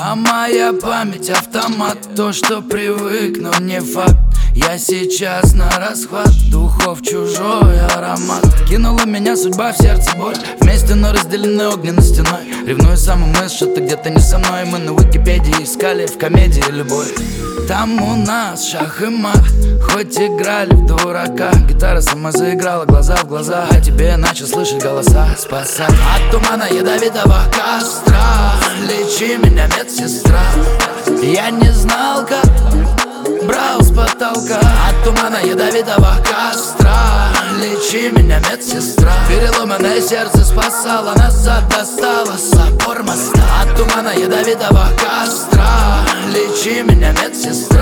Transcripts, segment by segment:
А моя память автомат, то, что привык, но не факт. Я сейчас на расхват, духов чужой аромат. Кинула меня судьба в сердце боль, вместе, но разделены огненной стеной. Ревную саму мысль, что ты где-то не со мной. Мы на Википедии искали в комедии любовь. Там у нас шах и мат, хоть играли в дурака. Гитара сама заиграла, глаза в глаза, а тебе я начал слышать голоса. Спасать от тумана ядовитого костра, лечи меня, медсестра. Я не знал, как брал с потолка от тумана ядовитого костра, лечи меня, медсестра. Переломанное сердце спасало, назад достало собор моста. От тумана ядовитого костра, лечи меня, медсестра.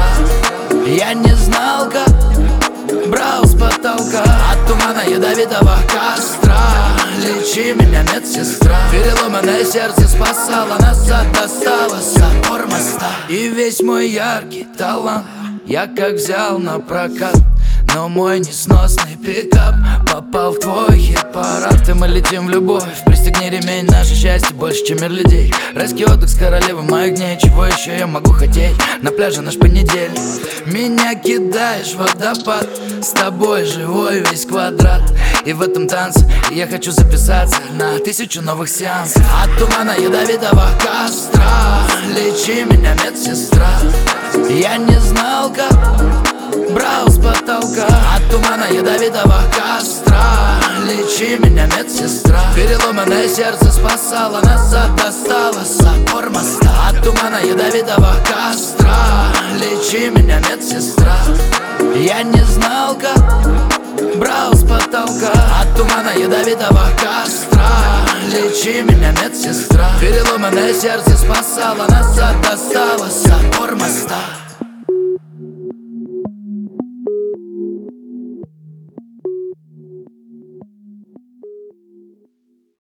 Я не знал, как брал с потолка от тумана ядовитого костра, лечи меня, медсестра. Переломанное сердце спасало, назад достало собор моста. И весь мой яркий талант я как взял на прокат, но мой несносный пикап попал в твой хит-парад. И мы летим в любовь, пристегни ремень, наше счастье больше, чем мир людей. Райский отдых с королевой моих дней, чего еще я могу хотеть? На пляже наш понедельник, меня кидаешь в водопад, с тобой живой весь квадрат. И в этом танце я хочу записаться на 1000 новых сеансов. От тумана ядовитого костра, лечи меня, медсестра. Я не знал, как брал с потолка от тумана ядовитого костра, лечи меня, медсестра. Переломанное сердце спасало, назад достало собор моста. От тумана ядовитого костра, лечи меня, медсестра. Я не знал, как брал с потолка от тумана ядовитого костра, лечи меня, медсестра. Переломанное сердце спасало, назад достало собор моста.